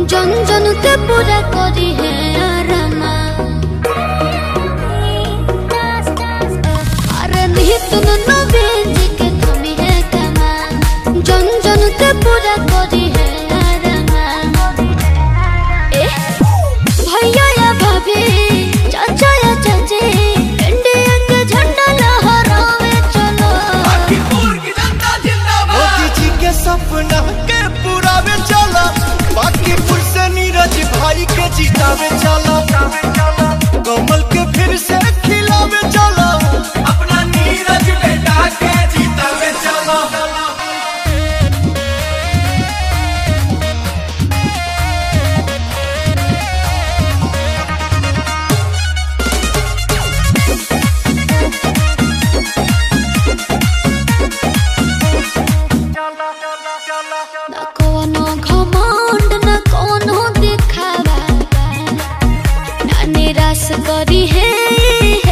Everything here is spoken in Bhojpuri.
जन जन के पूरा करी है आरामा। अरे निहित नवीन जी के थमी है कमा, जन जन के पूरा करी है आरामा। भैया या भाभी, चाचा या चाची, इंडिया के झंडा लहरावे चलो। बांकीपुर की जनता जिंदाबाद। मोदी जी के सपना के पूरावे चला, बांकीपुर से नीरज भाई के जितावे चला। कमल के फिर से खिलावे चला, अपना नीरज बेटा के जितावे चला। ना कोनो घमंड ना कोनो दिखावा, ना निराश करी है